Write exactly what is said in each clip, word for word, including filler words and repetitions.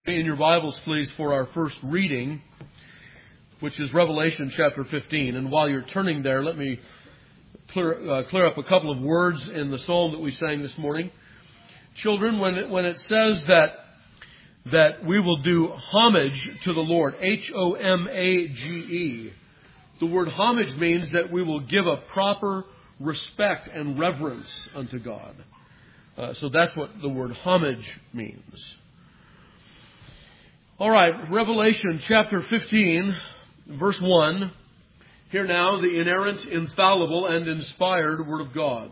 In your Bibles, please, for our first reading, which is Revelation chapter fifteen. And while you're turning there, let me clear, uh, clear up a couple of words in the psalm that we sang this morning. Children, when it, when it says that that we will do homage to the Lord, H O M A G E, the word homage means that we will give a proper respect and reverence unto God. Uh, so that's what the word homage means. All right, Revelation chapter fifteen, verse one. Hear now the inerrant, infallible, and inspired Word of God.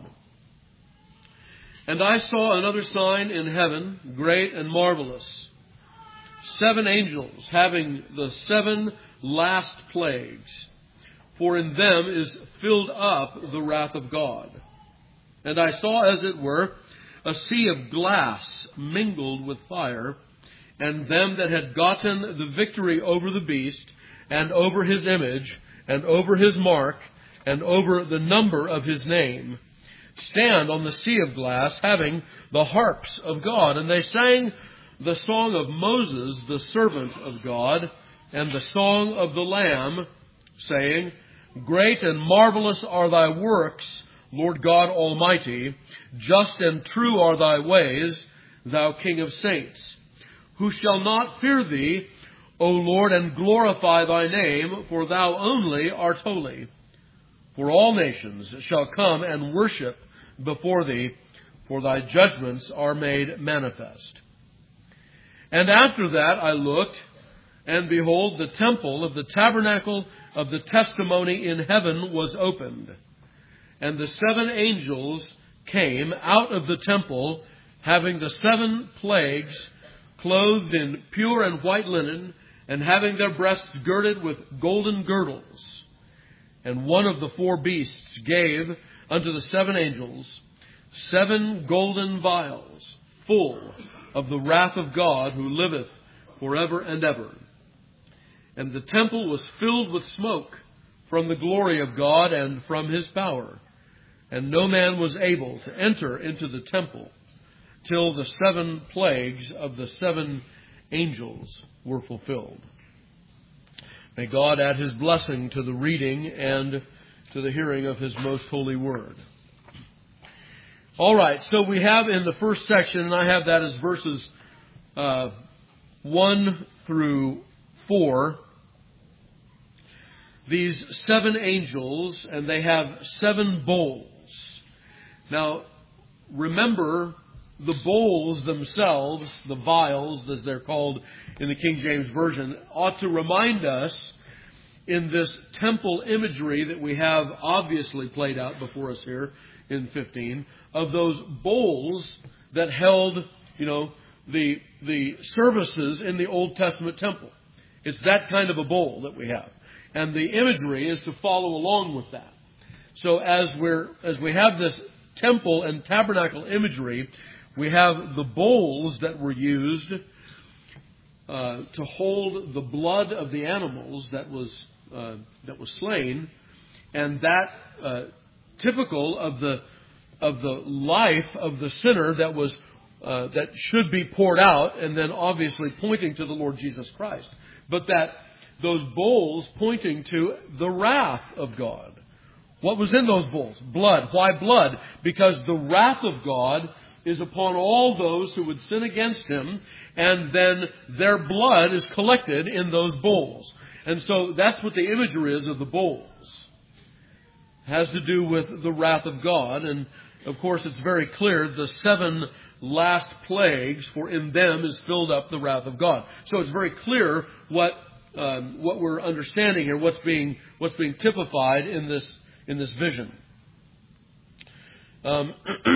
And I saw another sign in heaven, great and marvelous. Seven angels having the seven last plagues, for in them is filled up the wrath of God. And I saw, as it were, a sea of glass mingled with fire, and them that had gotten the victory over the beast, and over his image, and over his mark, and over the number of his name, stand on the sea of glass, having the harps of God. And they sang the song of Moses, the servant of God, and the song of the Lamb, saying, Great and marvelous are thy works, Lord God Almighty. Just and true are thy ways, thou King of saints. Who shall not fear thee, O Lord, and glorify thy name, for thou only art holy. For all nations shall come and worship before thee, for thy judgments are made manifest. And after that I looked, and behold, the temple of the tabernacle of the testimony in heaven was opened. And the seven angels came out of the temple, having the seven plagues, clothed in pure and white linen, and having their breasts girded with golden girdles. And one of the four beasts gave unto the seven angels seven golden vials, full of the wrath of God, who liveth forever and ever. And the temple was filled with smoke from the glory of God and from his power. And no man was able to enter into the temple till the seven plagues of the seven angels were fulfilled. May God add his blessing to the reading and to the hearing of his most holy word. All right, so we have in the first section, and I have that as verses uh, one through four, these seven angels, and they have seven bowls. Now, remember, the bowls themselves, the vials, as they're called in the King James Version, ought to remind us in this temple imagery that we have obviously played out before us here in fifteen, of those bowls that held, you know, the the services in the Old Testament temple. It's that kind of a bowl that we have. And the imagery is to follow along with that. So as we're as we have this temple and tabernacle imagery, we have the bowls that were used uh, to hold the blood of the animals that was uh, that was slain, and that uh, typical of the of the life of the sinner that was uh, that should be poured out, and then obviously pointing to the Lord Jesus Christ. But that those bowls pointing to the wrath of God. What was in those bowls? Blood. Why blood? Because the wrath of God is upon all those who would sin against him, and then their blood is collected in those bowls. And so that's what the imagery is of the bowls. It has to do with the wrath of God, and of course it's very clear the seven last plagues, for in them is filled up the wrath of God. So it's very clear what um, what we're understanding here, what's being what's being typified in this in this vision. Um,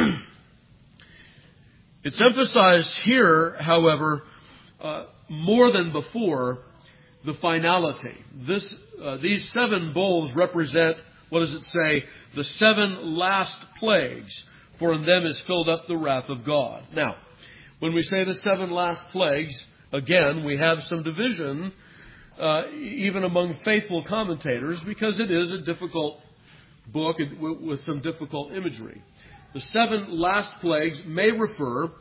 It's emphasized here, however, uh, more than before, the finality. This, uh, these seven bowls represent, what does it say? The seven last plagues, for in them is filled up the wrath of God. Now, when we say the seven last plagues, again, we have some division, uh, even among faithful commentators, because it is a difficult book with some difficult imagery. The seven last plagues may refer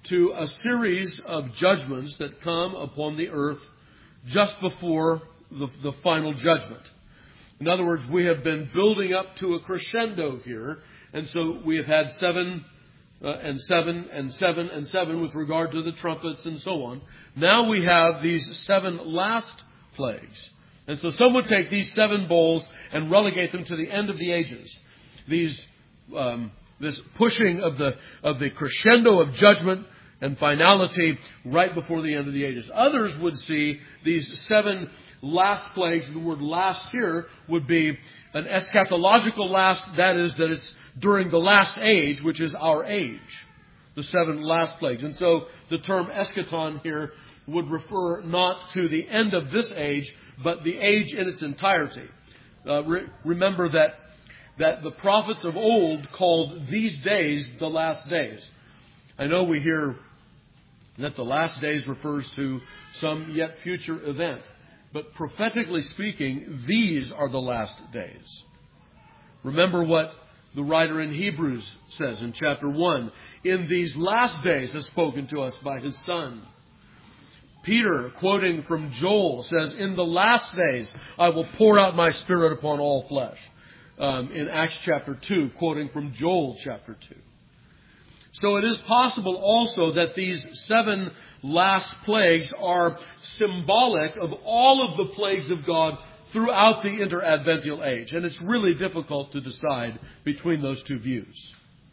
to a series of judgments that come upon the earth just before the, the final judgment. In other words, we have been building up to a crescendo here, and so we have had seven uh, and seven and seven and seven with regard to the trumpets and so on. Now we have these seven last plagues. And so some would take these seven bowls and relegate them to the end of the ages. These, um, this pushing of the of the crescendo of judgment and finality right before the end of the ages. Others would see these seven last plagues, the word last here would be an eschatological last, that is, that it's during the last age, which is our age. The seven last plagues. And so the term eschaton here would refer not to the end of this age, but the age in its entirety. Uh, re- remember that that the prophets of old called these days the last days. I know we hear that the last days refers to some yet future event. But prophetically speaking, these are the last days. Remember what the writer in Hebrews says in chapter one. In these last days is spoken to us by His Son. Peter, quoting from Joel, says, in the last days I will pour out my Spirit upon all flesh. Um, in Acts chapter two, quoting from Joel chapter two. So it is possible also that these seven last plagues are symbolic of all of the plagues of God throughout the interadvential age. And it's really difficult to decide between those two views.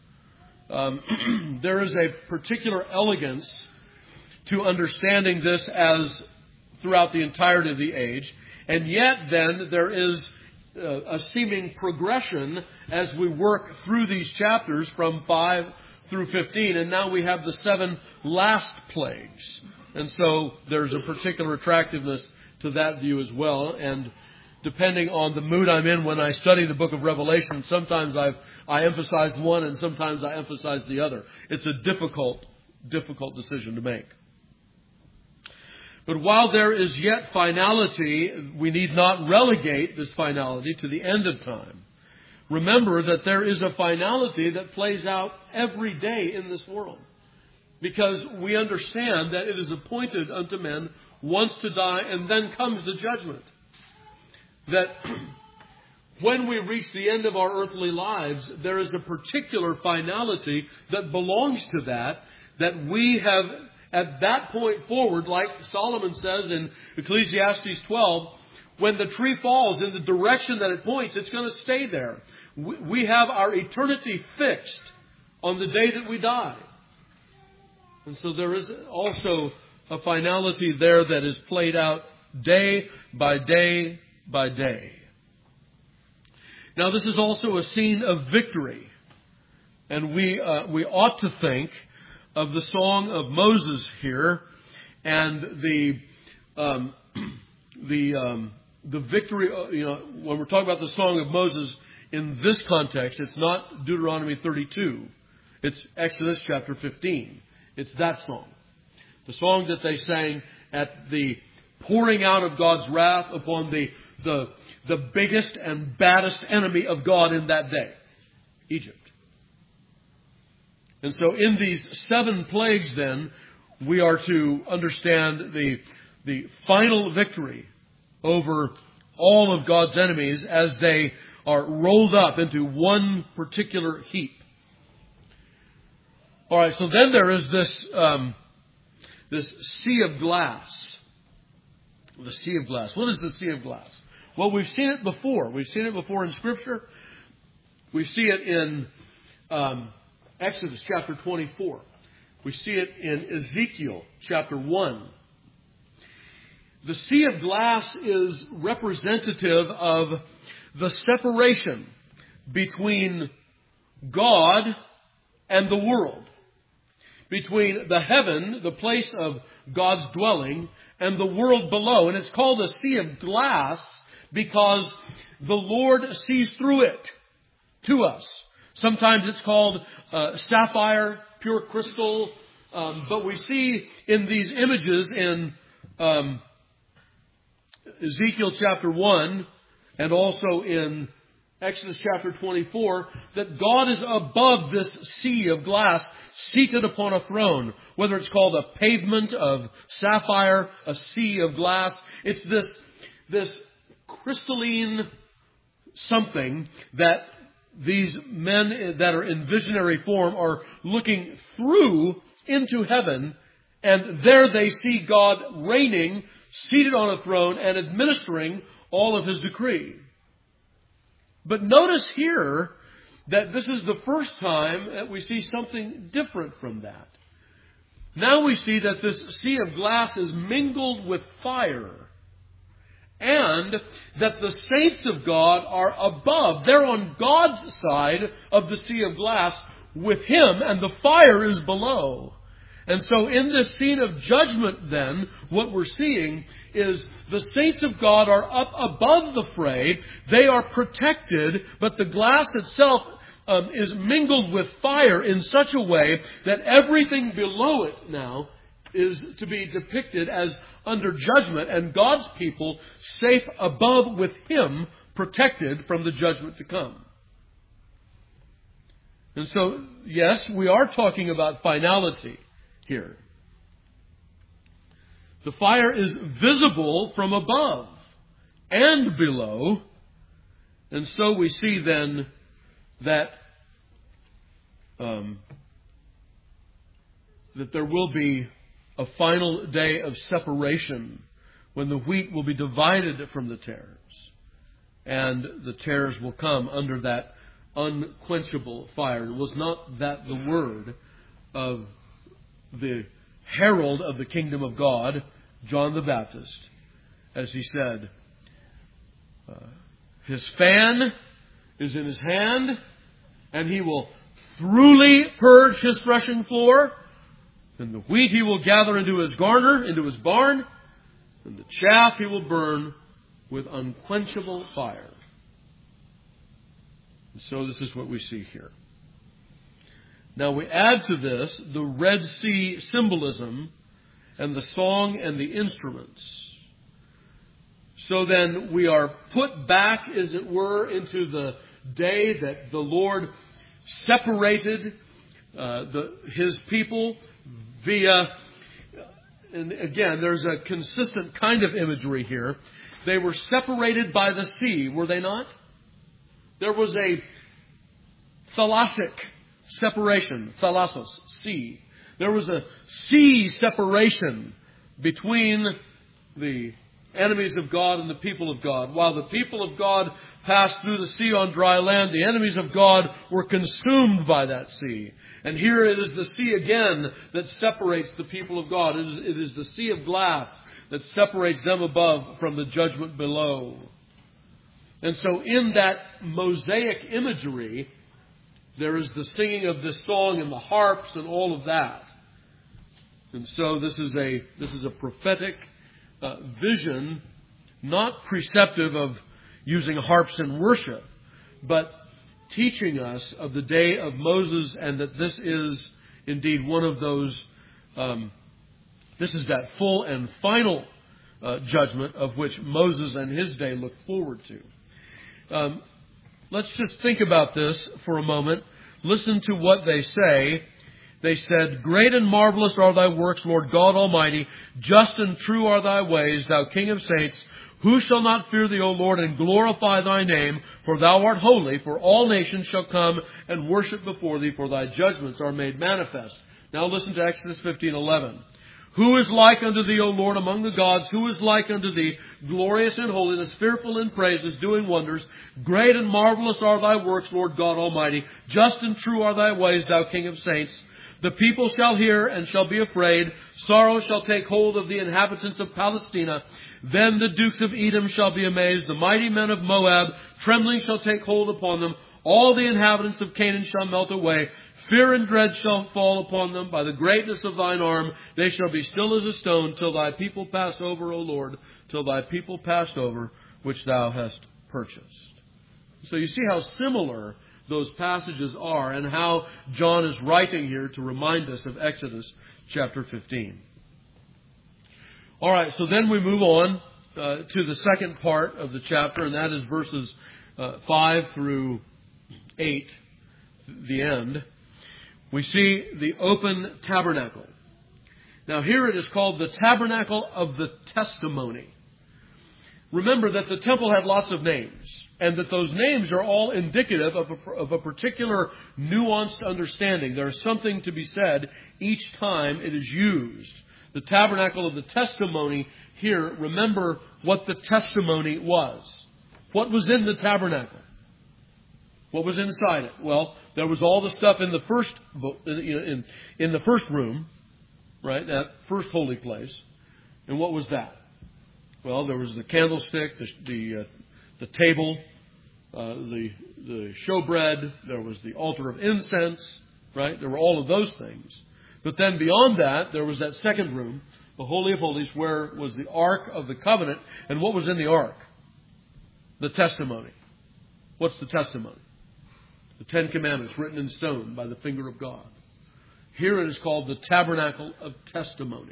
Um, there is a particular elegance to understanding this as throughout the entirety of the age. And yet then there is a seeming progression as we work through these chapters from five through fifteen, and now we have the seven last plagues. And so there's a particular attractiveness to that view as well. And depending on the mood I'm in when I study the book of Revelation, sometimes I've, I emphasize one and sometimes I emphasize the other. It's a difficult, difficult decision to make. But while there is yet finality, we need not relegate this finality to the end of time. Remember that there is a finality that plays out every day in this world. Because we understand that it is appointed unto men once to die, and then comes the judgment. That when we reach the end of our earthly lives, there is a particular finality that belongs to that, that we have at that point forward, like Solomon says in Ecclesiastes twelve, when the tree falls in the direction that it points, it's going to stay there. We have our eternity fixed on the day that we die. And so there is also a finality there that is played out day by day by day. Now this is also a scene of victory. And we uh, we ought to think of the Song of Moses here and the um, the um, the victory. You know, when we're talking about the Song of Moses in this context, it's not Deuteronomy thirty-two. It's Exodus chapter fifteen. It's that song, the song that they sang at the pouring out of God's wrath upon the the the biggest and baddest enemy of God in that day, Egypt. And so in these seven plagues then, we are to understand the, the final victory over all of God's enemies as they are rolled up into one particular heap. All right, so then there is this, um, this sea of glass. The sea of glass. What is the sea of glass? Well, we've seen it before. We've seen it before in Scripture. We see it in Um, Exodus chapter twenty-four. We see it in Ezekiel chapter one. The sea of glass is representative of the separation between God and the world. Between the heaven, the place of God's dwelling, and the world below. And it's called a sea of glass because the Lord sees through it to us. Sometimes it's called uh, sapphire, pure crystal. Um, but we see in these images in um, Ezekiel chapter one and also in Exodus chapter twenty-four that God is above this sea of glass seated upon a throne. Whether it's called a pavement of sapphire, a sea of glass. It's this, this crystalline something that these men that are in visionary form are looking through into heaven, and there they see God reigning, seated on a throne, and administering all of His decree. But notice here that this is the first time that we see something different from that. Now we see that this sea of glass is mingled with fire, and that the saints of God are above. They're on God's side of the sea of glass with Him, and the fire is below. And so in this scene of judgment then, what we're seeing is the saints of God are up above the fray. They are protected, but the glass itself um, is mingled with fire in such a way that everything below it now is to be depicted as under judgment, and God's people safe above with Him, protected from the judgment to come. And so, yes, we are talking about finality here. The fire is visible from above and below. And so we see then that um, that there will be a final day of separation when the wheat will be divided from the tares. And the tares will come under that unquenchable fire. Was not that the word of the herald of the kingdom of God, John the Baptist, as he said, uh, his fan is in his hand, and he will thoroughly purge his threshing floor, and the wheat he will gather into his garner, into his barn, and the chaff he will burn with unquenchable fire. And so this is what we see here. Now we add to this the Red Sea symbolism and the song and the instruments. So then we are put back, as it were, into the day that the Lord separated uh, the, His people via, and again, there's a consistent kind of imagery here. They were separated by the sea, were they not? There was a thalassic separation, thalassos, sea. There was a sea separation between the enemies of God and the people of God. While the people of God passed through the sea on dry land, the enemies of God were consumed by that sea. And here it is the sea again that separates the people of God. It is, it is the sea of glass that separates them above from the judgment below. And so in that Mosaic imagery, there is the singing of this song and the harps and all of that. And so this is a this is a prophetic uh, vision, not preceptive of using harps in worship, but teaching us of the day of Moses, and that this is indeed one of those, um, this is that full and final uh, judgment of which Moses and his day looked forward to. Um, let's just think about this for a moment. Listen to what they say. They said, "Great and marvelous are thy works, Lord God Almighty. Just and true are thy ways, thou King of saints. Who shall not fear thee, O Lord, and glorify thy name? For thou art holy, for all nations shall come and worship before thee, for thy judgments are made manifest." Now listen to Exodus fifteen eleven. "Who is like unto thee, O Lord, among the gods? Who is like unto thee, glorious in holiness, fearful in praises, doing wonders? Great and marvelous are thy works, Lord God Almighty. Just and true are thy ways, thou King of saints. The people shall hear and shall be afraid. Sorrow shall take hold of the inhabitants of Palestina. Then the dukes of Edom shall be amazed. The mighty men of Moab, trembling shall take hold upon them. All the inhabitants of Canaan shall melt away. Fear and dread shall fall upon them. By the greatness of thine arm, they shall be still as a stone, till thy people pass over, O Lord, till thy people pass over, which thou hast purchased." So you see how similar those passages are, and how John is writing here to remind us of Exodus chapter fifteen. All right, so then we move on uh, to the second part of the chapter, and that is verses uh, five through eight, the end, we see the open tabernacle. Now here it is called the tabernacle of the testimony. Remember that the temple had lots of names, and that those names are all indicative of a, of a particular nuanced understanding. There is something to be said each time it is used. The tabernacle of the testimony here, remember what the testimony was. What was in the tabernacle? What was inside it? Well, there was all the stuff in the first in, in the first room, right? That first holy place. And what was that? Well, there was the candlestick, the the, uh, the table, uh, the the showbread. There was the altar of incense, right? There were all of those things. But then beyond that, there was that second room, the Holy of Holies, where was the Ark of the Covenant. And what was in the Ark? The testimony. What's the testimony? The Ten Commandments written in stone by the finger of God. Here it is called the tabernacle of testimony.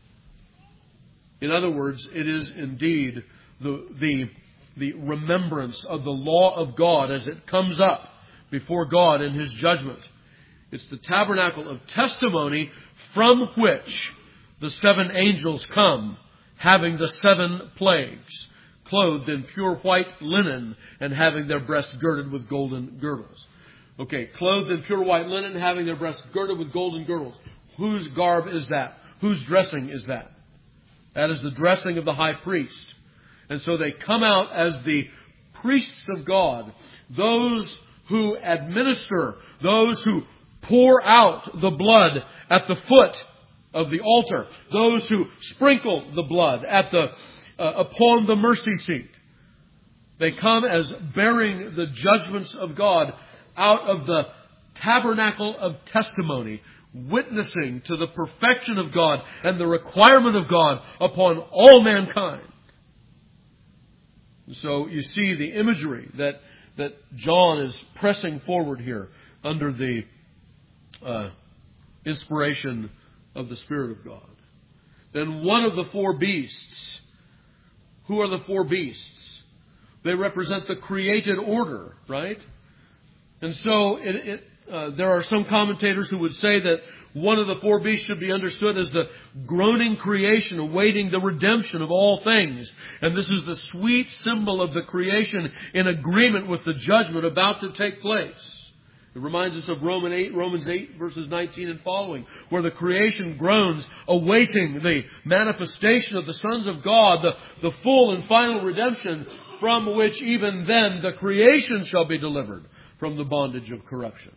In other words, it is indeed the, the, the remembrance of the law of God as it comes up before God in His judgment. It's the tabernacle of testimony from which the seven angels come, having the seven plagues, clothed in pure white linen and having their breasts girded with golden girdles. Okay, clothed in pure white linen, having their breasts girded with golden girdles. Whose garb is that? Whose dressing is that? That is the dressing of the high priest. And so they come out as the priests of God, those who administer, those who pour out the blood at the foot of the altar, those who sprinkle the blood at the uh, upon the mercy seat. They come as bearing the judgments of God out of the tabernacle of testimony, witnessing to the perfection of God and the requirement of God upon all mankind. So you see the imagery that, that John is pressing forward here under the uh, inspiration of the Spirit of God. Then one of the four beasts. Who are the four beasts? They represent the created order, right? And so it, it, uh, there are some commentators who would say that one of the four beasts should be understood as the groaning creation awaiting the redemption of all things. And this is the sweet symbol of the creation in agreement with the judgment about to take place. It reminds us of Romans eight, Romans eight, verses nineteen and following, where the creation groans, awaiting the manifestation of the sons of God, the, the full and final redemption, from which even then the creation shall be delivered from the bondage of corruption.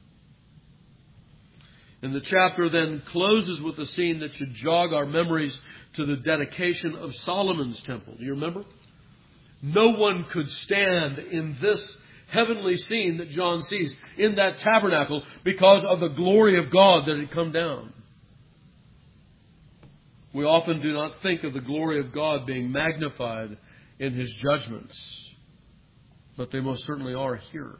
And the chapter then closes with a scene that should jog our memories to the dedication of Solomon's temple. Do you remember? No one could stand in this heavenly scene that John sees in that tabernacle because of the glory of God that had come down. We often do not think of the glory of God being magnified in His judgments, but they most certainly are here.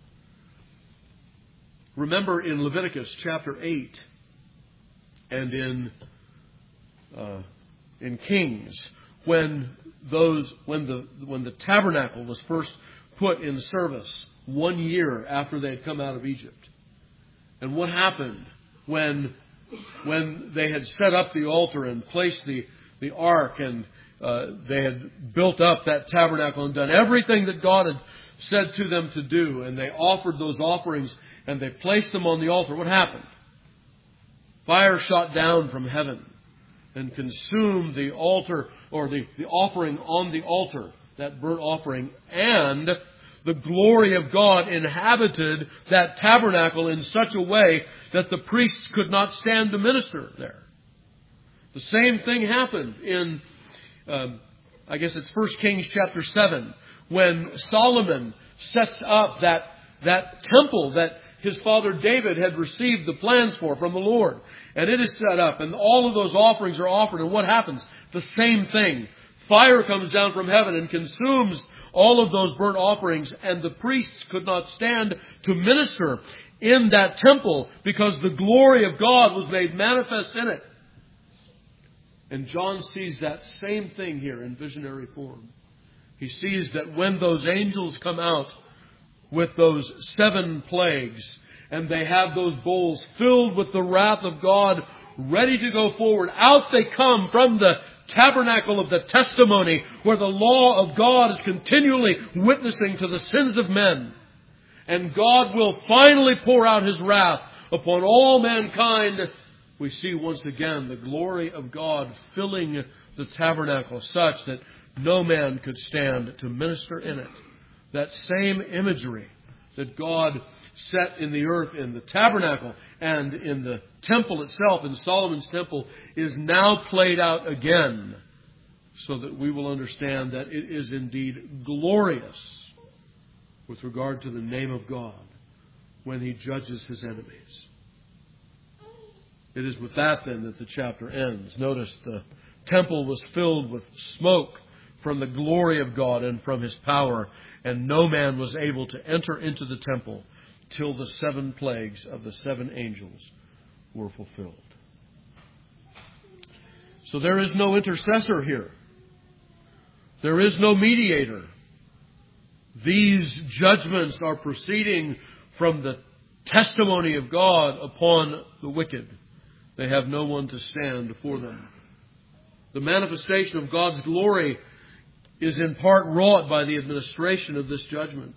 Remember in Leviticus chapter eight and in uh, in Kings, when those when the when the tabernacle was first put in service one year after they had come out of Egypt. And what happened when when they had set up the altar and placed the, the ark and uh, they had built up that tabernacle and done everything that God had said to them to do, and they offered those offerings and they placed them on the altar. What happened? Fire shot down from heaven and consumed the altar, or the, the offering on the altar, that burnt offering, and the glory of God inhabited that tabernacle in such a way that the priests could not stand to minister there. The same thing happened in, um, I guess it's First Kings chapter seven, when Solomon sets up that, that temple that his father David had received the plans for from the Lord. And it is set up, and all of those offerings are offered. And what happens? The same thing. Fire comes down from heaven and consumes all of those burnt offerings, and the priests could not stand to minister in that temple because the glory of God was made manifest in it. And John sees that same thing here in visionary form. He sees that when those angels come out with those seven plagues and they have those bowls filled with the wrath of God, ready to go forward. Out they come from the tabernacle of the testimony, where the law of God is continually witnessing to the sins of men. And God will finally pour out His wrath upon all mankind. We see once again the glory of God filling the tabernacle such that no man could stand to minister in it. That same imagery that God set in the earth in the tabernacle and in the temple itself, in Solomon's temple, is now played out again, so that we will understand that it is indeed glorious with regard to the name of God when He judges His enemies. It is with that then that the chapter ends. Notice the temple was filled with smoke from the glory of God and from His power, and no man was able to enter into the temple till the seven plagues of the seven angels were fulfilled. So there is no intercessor here. There is no mediator. These judgments are proceeding from the testimony of God upon the wicked. They have no one to stand for them. The manifestation of God's glory is in part wrought by the administration of this judgment.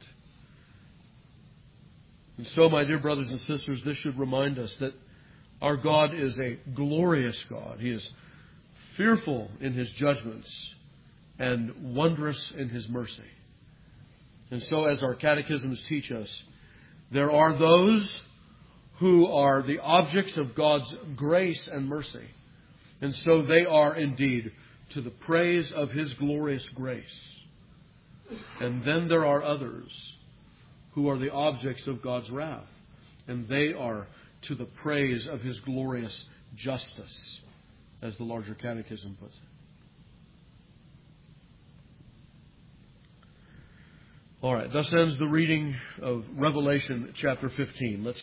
And so, my dear brothers and sisters, this should remind us that our God is a glorious God. He is fearful in His judgments and wondrous in His mercy. And so, as our catechisms teach us, there are those who are the objects of God's grace and mercy. And so they are indeed to the praise of His glorious grace. And then there are others who are the objects of God's wrath. And they are to the praise of His glorious justice, as the larger catechism puts it. All right, thus ends the reading of Revelation chapter fifteen. Let's